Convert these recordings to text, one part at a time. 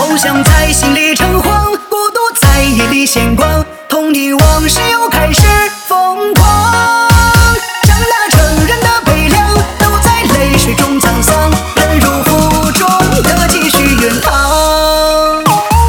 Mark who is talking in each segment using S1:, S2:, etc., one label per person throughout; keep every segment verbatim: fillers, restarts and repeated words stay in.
S1: 梦想在心里诚惶，孤独在夜里显光，同你往事又开始疯狂。长大成人的悲凉，都在泪水中沧桑，忍辱负重的继续远航。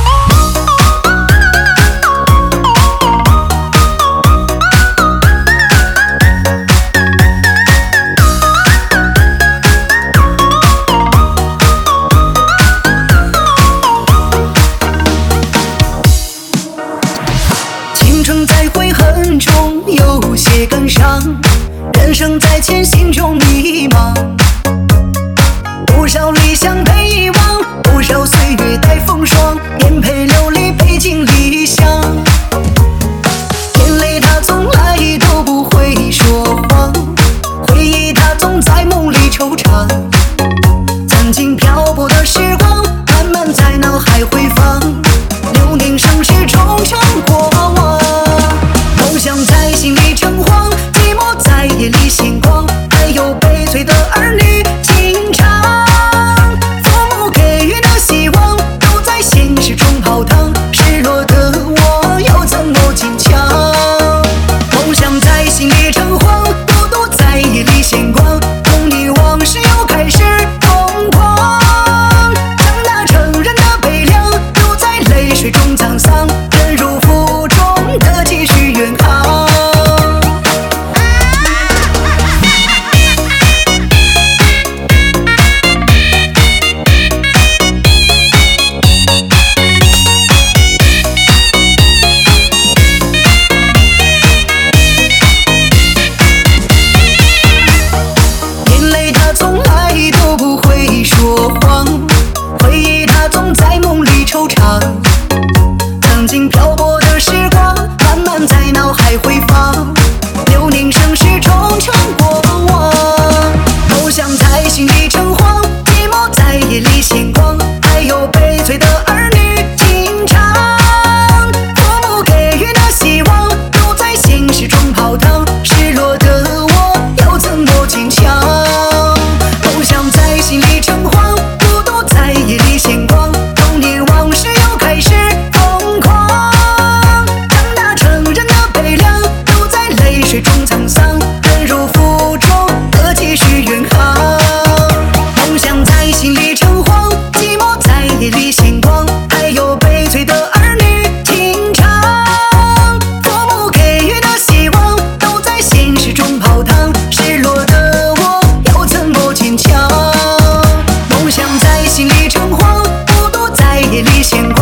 S1: 青春在悔恨中有些感伤，人生在前心中迷茫。不少理想被遗忘，不少岁月带风霜，颠沛流离陪尽理想。眼泪它从来都不会说谎，回忆它总在梦里惆怅。曾经漂泊的时光，慢慢在脑海回放，流年盛世终成过往。梦想在心里诚惶，寂寞在夜里星光，还有悲催的儿女情长。父母给予的希望都在现实中泡汤，失落的我又怎么坚强？梦想在心里诚惶，孤独在夜里显光，童年往事又开始疯狂。长大成人的悲凉，都在泪水中沧桑，忍辱负重的继续远航。眼泪它从来都不会说谎，回忆它总在梦里惆怅。曾经漂泊的时光，慢慢在脑海回放，流年盛世终成过往。梦想在心里诚惶，寂寞在夜里显光，还有悲催的儿女情长。父母给予的希望都在现实中泡汤，失落的我又怎么坚强？梦想在心里诚惶，孤独在夜里显光，童年往事又开始疯狂。长大成人的悲凉，都在泪水中沧桑，忍辱负重的继续远航。梦想在心里诚惶，寂寞在夜里显光，还有悲催的儿女情长。父母给予的希望都在现实中泡汤，失落的我又怎么坚强？梦想在心里诚惶，孤独在夜里显光。